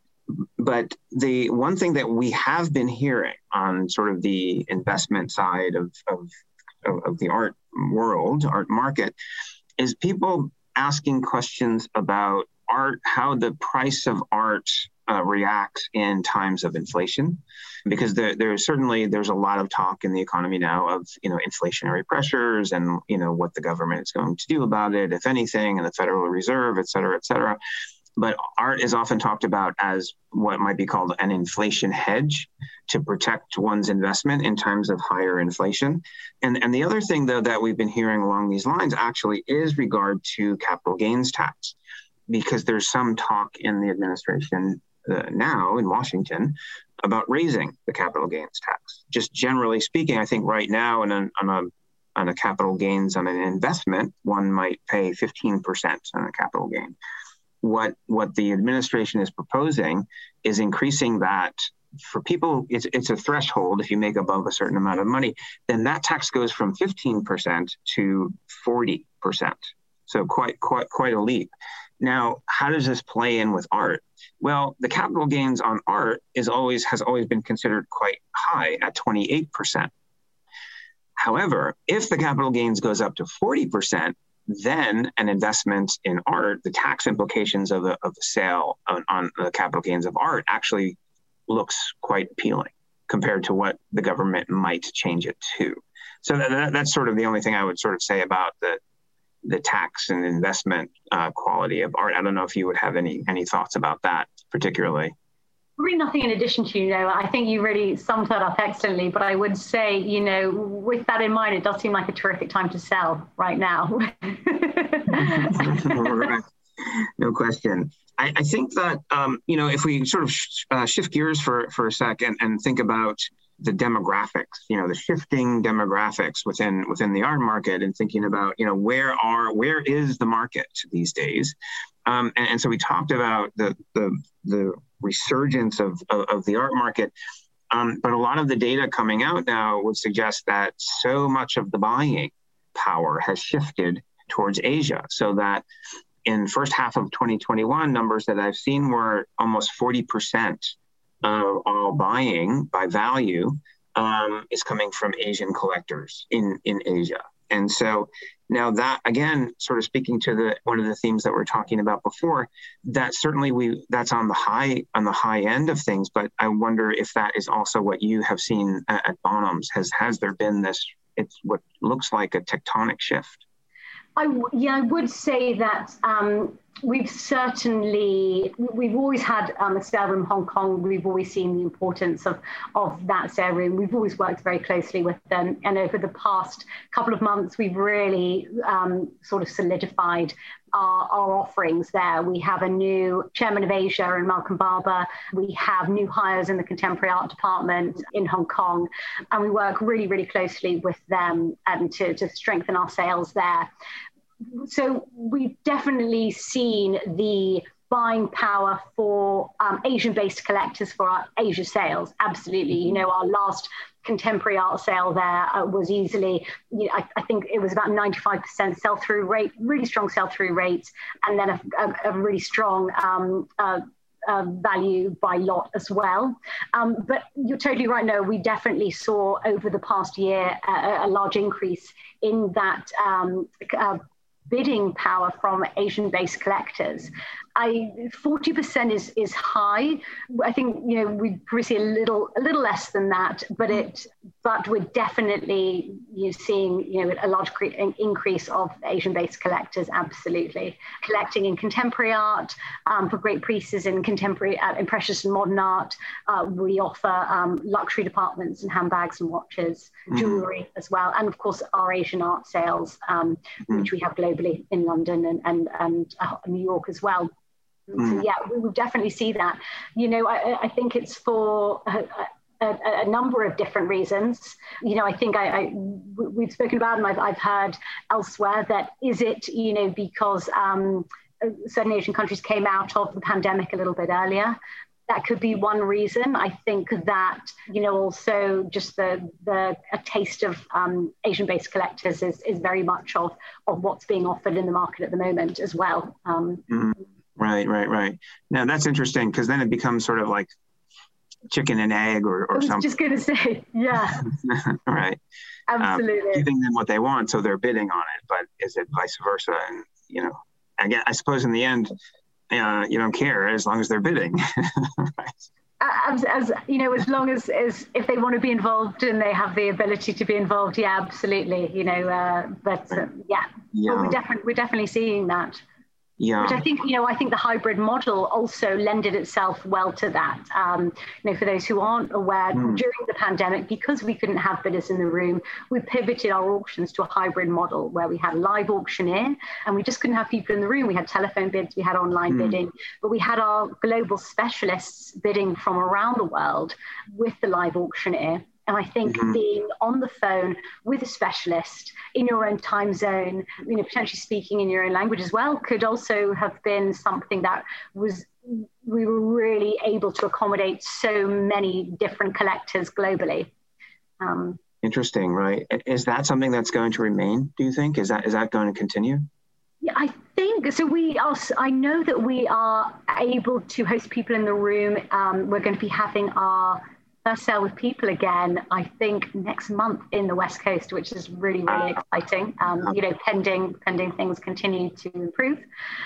But the one thing that we have been hearing on sort of the investment side of, of, of the art world, art market, is people asking questions about art, how the price of art uh, reacts in times of inflation, because there, there's certainly there's a lot of talk in the economy now of, you know, inflationary pressures and, you know, what the government is going to do about it, if anything, and the Federal Reserve, et cetera, et cetera. But art is often talked about as what might be called an inflation hedge to protect one's investment in times of higher inflation. And, and the other thing, though, that we've been hearing along these lines actually is regard to capital gains tax, because there's some talk in the administration uh, now in Washington about raising the capital gains tax. Just generally speaking, I think right now on a, on a, on a capital gains on an investment, one might pay fifteen percent on a capital gain. What what the administration is proposing is increasing that for people. It's it's a threshold. If you make above a certain amount of money, then that tax goes from fifteen percent to forty percent. So quite quite quite a leap. Now, how does this play in with art? Well, the capital gains on art is always has always been considered quite high at twenty-eight percent. However, if the capital gains goes up to forty percent, then an investment in art, the tax implications of a, of a sale on, on the capital gains of art actually looks quite appealing compared to what the government might change it to. So that, that, that's sort of the only thing I would sort of say about the the tax and investment uh, quality of art. I don't know if you would have any any thoughts about that particularly. Really nothing in addition to, you know, I think you really summed that up excellently, but I would say, you know, with that in mind, it does seem like a terrific time to sell right now. No question. I, I think that, um, you know, if we sort of sh- uh, shift gears for, for a second and think about the demographics, you know, the shifting demographics within within the art market, and thinking about, you know, where are where is the market these days? Um, and, and so we talked about the the, the resurgence of, of, of the art market. Um, but a lot of the data coming out now would suggest that so much of the buying power has shifted towards Asia, so that in first half of twenty twenty-one, numbers that I've seen were almost forty percent of all buying by value um, is coming from Asian collectors in, in Asia. And so now that, again, sort of speaking to the one of the themes that we're talking about before, that certainly we that's on the high on the high end of things. But I wonder if that is also what you have seen at, at Bonhams. Has has there been this? It's what looks like a tectonic shift. I w- yeah, I would say that um, we've certainly, we've always had um, a sale room in Hong Kong. We've always seen the importance of, of that sale room. We've always worked very closely with them. And over the past couple of months, we've really um, sort of solidified our, our offerings there. We have a new chairman of Asia in Malcolm Barber. We have new hires in the contemporary art department in Hong Kong. And we work really, really closely with them and to, to strengthen our sales there. So we've definitely seen the buying power for um, Asian-based collectors for our Asia sales. Absolutely. You know, our last contemporary art sale there uh, was easily, you know, I, I think it was about ninety-five percent sell-through rate, really strong sell-through rates, and then a, a, a really strong um, uh, uh, value by lot as well. Um, but you're totally right. No, we definitely saw over the past year a, a large increase in that um, uh, bidding power from Asian-based collectors. I forty percent is is high. I think, you know, we probably see a little a little less than that, but it but we're definitely, you know, seeing, you know, a large cre- increase of Asian-based collectors. Absolutely, collecting in contemporary art um, for great pieces in contemporary, uh, in precious and modern art. Uh, we offer um, luxury departments and handbags and watches, mm-hmm. jewelry as well, and of course our Asian art sales, um, mm-hmm. which we have globally in London and and and uh, New York as well. So yeah, we will definitely see that. You know, I, I think it's for a, a, a number of different reasons. You know, I think I, I we've spoken about, and I've, I've heard elsewhere that is it, you know, because um, certain Asian countries came out of the pandemic a little bit earlier. That could be one reason. I think that, you know, also just the the a taste of um, Asian-based collectors is is very much of of what's being offered in the market at the moment as well. Um, mm-hmm. Right, right, right. Now that's interesting, because then it becomes sort of like chicken and egg or, or I was something. Just going to say, yeah. Right. Absolutely. Um, giving them what they want, so they're bidding on it. But is it vice versa? And, you know, again, I suppose in the end, uh, you don't care as long as they're bidding. Right. As, as you know, as long as, as if they want to be involved and they have the ability to be involved, yeah, absolutely. You know, uh, but uh, yeah, yeah. But we're definitely we're definitely seeing that. Yeah. Which I think, you know, I think the hybrid model also lended itself well to that. Um, you know, for those who aren't aware, mm. during the pandemic, because we couldn't have bidders in the room, we pivoted our auctions to a hybrid model where we had a live auctioneer and we just couldn't have people in the room. We had telephone bids, we had online mm. bidding, but we had our global specialists bidding from around the world with the live auctioneer. And I think mm-hmm. being on the phone with a specialist in your own time zone, you know, potentially speaking in your own language as well, could also have been something that was, we were really able to accommodate so many different collectors globally. Um, Interesting, right? Is that something that's going to remain, do you think? Is that is that going to continue? Yeah, I think so. We are, I know that we are able to host people in the room. Um, we're going to be having our first sale with people again, I think next month in the West Coast, which is really, really exciting. Um, you know, pending pending things continue to improve.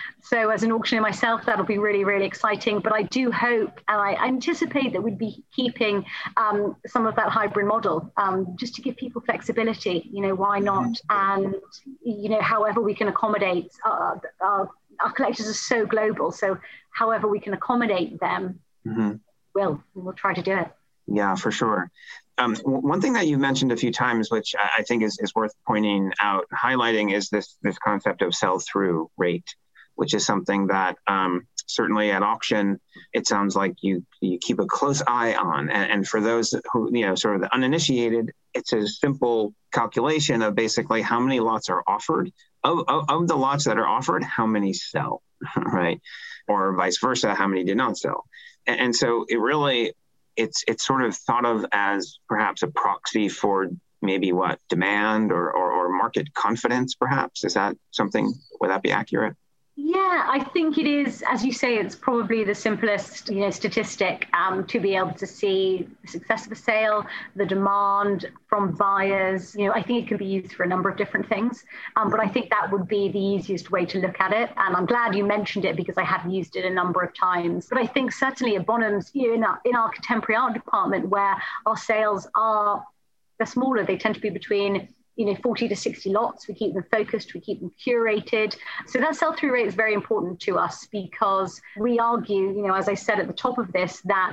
So as an auctioneer myself, that'll be really, really exciting. But I do hope, and I anticipate that we'd be keeping um, some of that hybrid model, um, just to give people flexibility. You know, why not? And, you know, however we can accommodate, uh, our, our collectors are so global. So however we can accommodate them, mm-hmm. we'll, we'll try to do it. Yeah, for sure. Um, w- one thing that you mentioned a few times, which I, I think is, is worth pointing out, highlighting, is this this concept of sell-through rate, which is something that um, certainly at auction, it sounds like you you keep a close eye on. And, and for those who, you know, sort of the uninitiated, it's a simple calculation of basically how many lots are offered. Of, of, of the lots that are offered, how many sell, right? Or vice versa, how many did not sell. And, and so it really... It's it's sort of thought of as perhaps a proxy for maybe what demand or, or, or market confidence, perhaps. Is that something, would that be accurate? Yeah, I think it is. As you say, it's probably the simplest, you know, statistic um, to be able to see the success of a sale, the demand from buyers. You know, I think it can be used for a number of different things, um, but I think that would be the easiest way to look at it. And I'm glad you mentioned it because I have used it a number of times. But I think certainly at Bonhams, you know, in our, in our contemporary art department, where our sales are, they're smaller, they tend to be between, you know, forty to sixty lots. We keep them focused, we keep them curated. So that sell-through rate is very important to us because we argue, you know, as I said at the top of this, that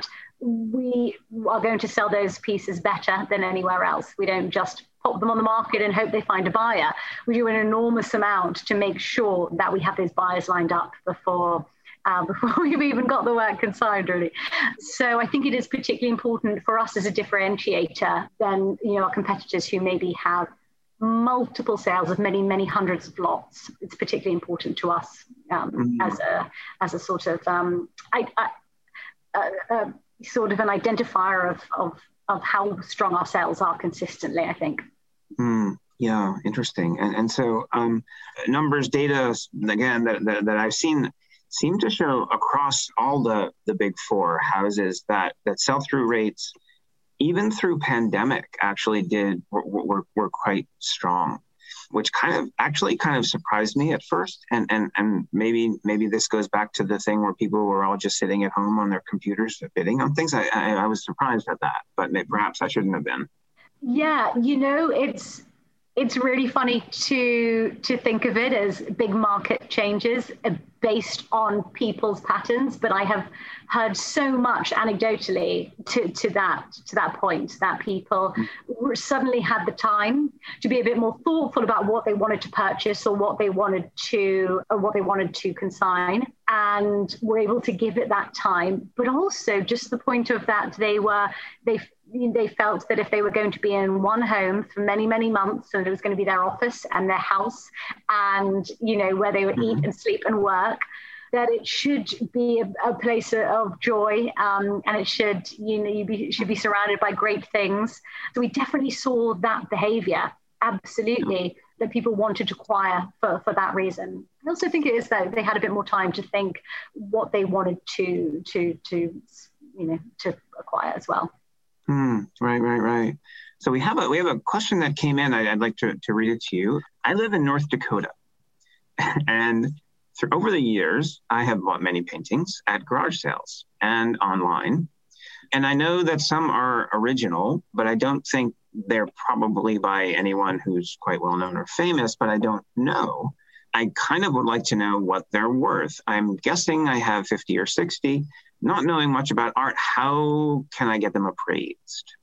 we are going to sell those pieces better than anywhere else. We don't just pop them on the market and hope they find a buyer. We do an enormous amount to make sure that we have those buyers lined up before Uh, before we've even got the work consigned, really. So I think it is particularly important for us as a differentiator than, you know, our competitors who maybe have multiple sales of many, many hundreds of lots. It's particularly important to us um, mm-hmm. as a as a sort of um, I, I, uh, uh, sort of an identifier of, of of how strong our sales are consistently, I think. Mm, yeah, interesting. And and so um, numbers, data, again, that, that that I've seen seem to show across all the the big four houses that that sell-through rates, even through pandemic, actually did were, were, were quite strong, which kind of actually kind of surprised me at first. And and and maybe maybe this goes back to the thing where people were all just sitting at home on their computers bidding on things. I, I, I was surprised at that, but maybe, perhaps I shouldn't have been. Yeah, you know, it's it's really funny to to think of it as big market changes based on people's patterns, but I have heard so much anecdotally to, to that to that point that people suddenly had the time to be a bit more thoughtful about what they wanted to purchase or what they wanted to or what they wanted to consign, and were able to give it that time. But also just the point of that they were they they felt that if they were going to be in one home for many, many months, and it was going to be their office and their house and, you know, where they would mm-hmm. eat and sleep and work, that it should be a, a place of joy, um, and it should, you know, you be, should be surrounded by great things. So we definitely saw that behavior, absolutely, that people wanted to acquire for, for that reason. I also think it is that they had a bit more time to think what they wanted to, to, to you know, to acquire as well. Hmm. Right, right, right. So we have a we have a question that came in. I'd, I'd like to, to read it to you. I live in North Dakota, and through, over the years, I have bought many paintings at garage sales and online. And I know that some are original, but I don't think they're probably by anyone who's quite well known or famous, but I don't know. I kind of would like to know what they're worth. I'm guessing I have fifty or sixty. Not knowing much about art, how can I get them appraised?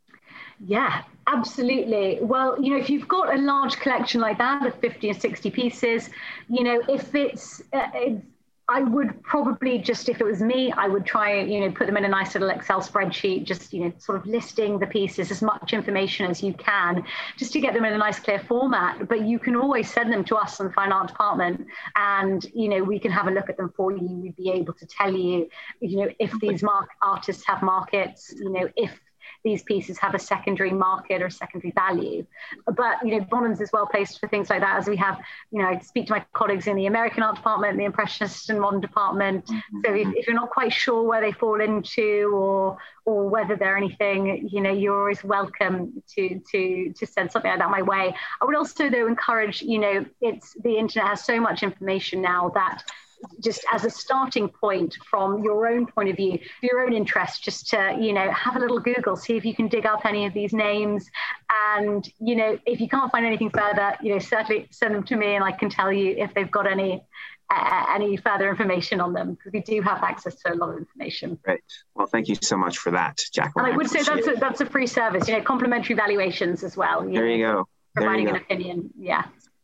Yeah, absolutely. Well, you know, if you've got a large collection like that of fifty or sixty pieces, you know, if it's, uh, it's I would probably just, if it was me, I would try, you know, put them in a nice little Excel spreadsheet, just, you know, sort of listing the pieces, as much information as you can, just to get them in a nice clear format. But you can always send them to us in the fine art department, and, you know, we can have a look at them for you. We'd be able to tell you, you know, if these mark artists have markets, you know, if these pieces have a secondary market or secondary value. But, you know, Bonhams is well placed for things like that, as we have, you know, I speak to my colleagues in the American art department, the Impressionist and Modern department. Mm-hmm. So if, if you're not quite sure where they fall into or or whether they're anything, you know, you're always welcome to to to send something like that my way. I would also, though, encourage, you know, it's the internet has so much information now that just as a starting point from your own point of view, your own interest, just to, you know, have a little Google, see if you can dig up any of these names. And, you know, if you can't find anything further, you know, certainly send them to me and I can tell you if they've got any uh, any further information on them, because we do have access to a lot of information. Great. Well, thank you so much for that, Jacqueline. And I would say that's a, that's a free service, you know, complimentary valuations as well. You there know, you go. Providing you go. an opinion. Yeah.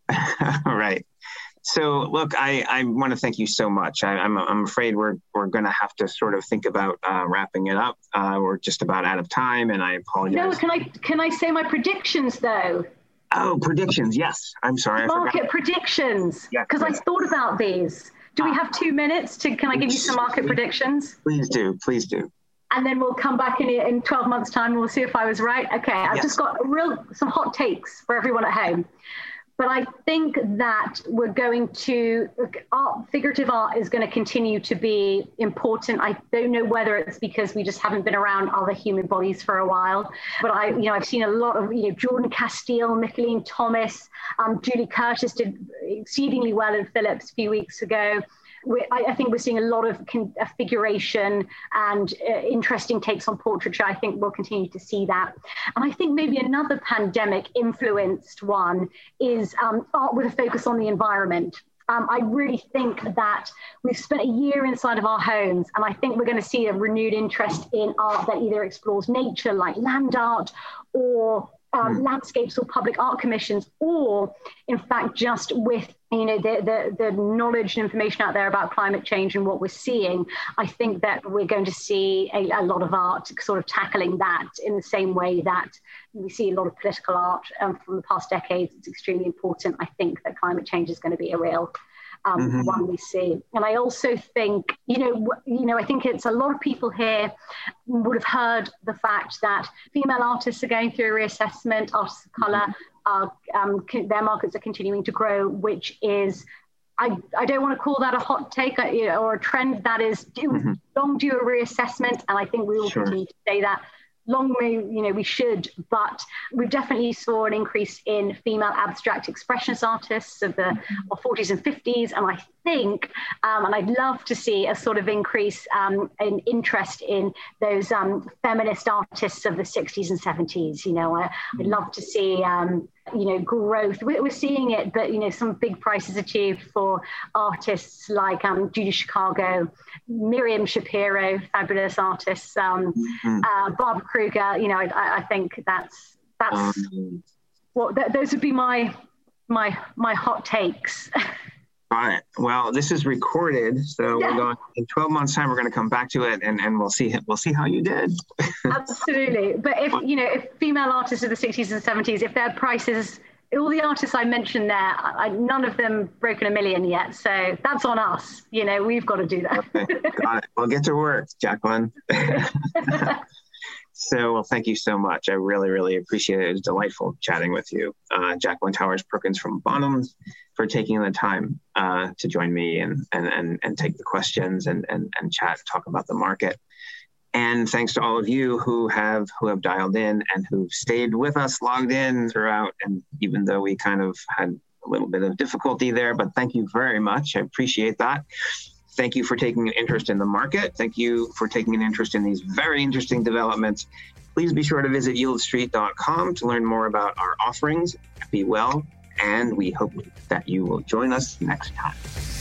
All right. So, look, I, I want to thank you so much. I, I'm I'm afraid we're we're going to have to sort of think about uh, wrapping it up. Uh, we're just about out of time, and I apologize. No, can I can I say my predictions though? Oh, predictions! Yes, I'm sorry. Market I forgot. predictions, because yes, I thought about these. Do we have two minutes to? Can I give you some market predictions? Please do, please do. And then we'll come back in in twelve months' time, and we'll see if I was right. Okay, I've yes. just got a real some hot takes for everyone at home. But I think that we're going to, art, figurative art is going to continue to be important. I don't know whether it's because we just haven't been around other human bodies for a while. But I, you know, I've seen a lot of, you know, Jordan Castile, Micheline Thomas, um, Julie Curtis did exceedingly well in Phillips a few weeks ago. We're, I, I think we're seeing a lot of con- uh, figuration and uh, interesting takes on portraiture. I think we'll continue to see that. And I think maybe another pandemic influenced one is um, art with a focus on the environment. Um, I really think that we've spent a year inside of our homes, and I think we're going to see a renewed interest in art that either explores nature, like land art, or um, mm. landscapes or public art commissions, or in fact, just with you know the, the the knowledge and information out there about climate change and what we're seeing, I think that we're going to see a, a lot of art sort of tackling that in the same way that we see a lot of political art um, from the past decades. It's extremely important. I think that climate change is going to be a real Um, mm-hmm. one we see. And I also think, you know, w- you know, I think it's a lot of people here would have heard the fact that female artists are going through a reassessment, artists of color, are, um, c- their markets are continuing to grow, which is, I, I don't want to call that a hot take uh, you know, or a trend. That is, do mm-hmm. long do a reassessment. And I think we will sure. continue to say that. Long may, you know, we should, but we definitely saw an increase in female abstract expressionist artists of the of forties and fifties. And I think, um, and I'd love to see a sort of increase um, in interest in those um, feminist artists of the sixties and seventies. You know, I, I'd love to see, um, you know, growth. We're, we're seeing it, but, you know, some big prices achieved for artists like um, Judy Chicago, Miriam Shapiro, fabulous artists, um, mm-hmm. uh, Barbara Kruger. You know, I, I think that's that's um, what th- those would be my my my hot takes. Got it. Well, this is recorded, so yeah. we're going in twelve months' time. We're going to come back to it, and, and we'll see we'll see how you did. Absolutely. But if you know, if female artists of the sixties and seventies, if their prices, all the artists I mentioned there, I, none of them broken a million yet. So that's on us. You know, we've got to do that. Okay. Got it. Well, get to work, Jacqueline. So, well, thank you so much. I really, really appreciate it. It was delightful chatting with you, uh, Jacqueline Towers Perkins from Bonhams, for taking the time uh, to join me and and and, and take the questions and, and and chat, talk about the market. And thanks to all of you who have who have dialed in and who've stayed with us, logged in throughout. And even though we kind of had a little bit of difficulty there, but thank you very much. I appreciate that. Thank you for taking an interest in the market. Thank you for taking an interest in these very interesting developments. Please be sure to visit yield street dot com to learn more about our offerings. Be well, and we hope that you will join us next time.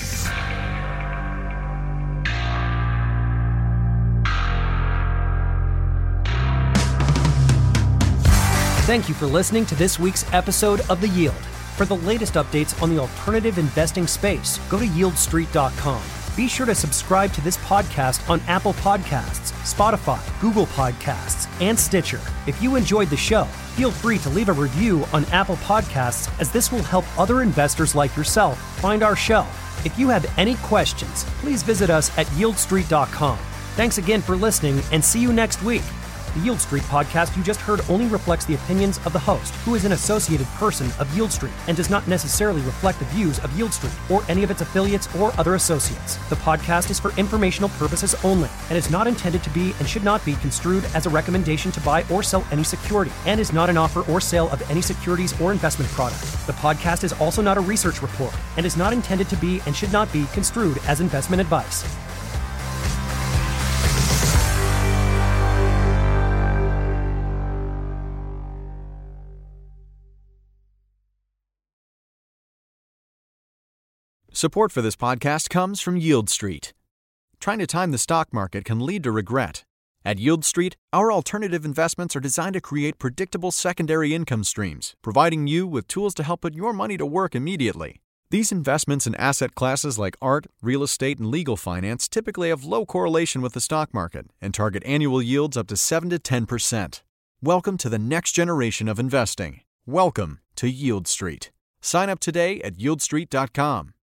Thank you for listening to this week's episode of The Yield. For the latest updates on the alternative investing space, go to yield street dot com. Be sure to subscribe to this podcast on Apple Podcasts, Spotify, Google Podcasts, and Stitcher. If you enjoyed the show, feel free to leave a review on Apple Podcasts, as this will help other investors like yourself find our show. If you have any questions, please visit us at yield street dot com. Thanks again for listening, and see you next week. The Yield Street podcast you just heard only reflects the opinions of the host, who is an associated person of Yield Street, and does not necessarily reflect the views of Yield Street or any of its affiliates or other associates. The podcast is for informational purposes only and is not intended to be and should not be construed as a recommendation to buy or sell any security, and is not an offer or sale of any securities or investment product. The podcast is also not a research report and is not intended to be and should not be construed as investment advice. Support for this podcast comes from Yield Street. Trying to time the stock market can lead to regret. At Yield Street, our alternative investments are designed to create predictable secondary income streams, providing you with tools to help put your money to work immediately. These investments in asset classes like art, real estate, and legal finance typically have low correlation with the stock market and target annual yields up to seven to ten percent. Welcome to the next generation of investing. Welcome to Yield Street. Sign up today at yield street dot com.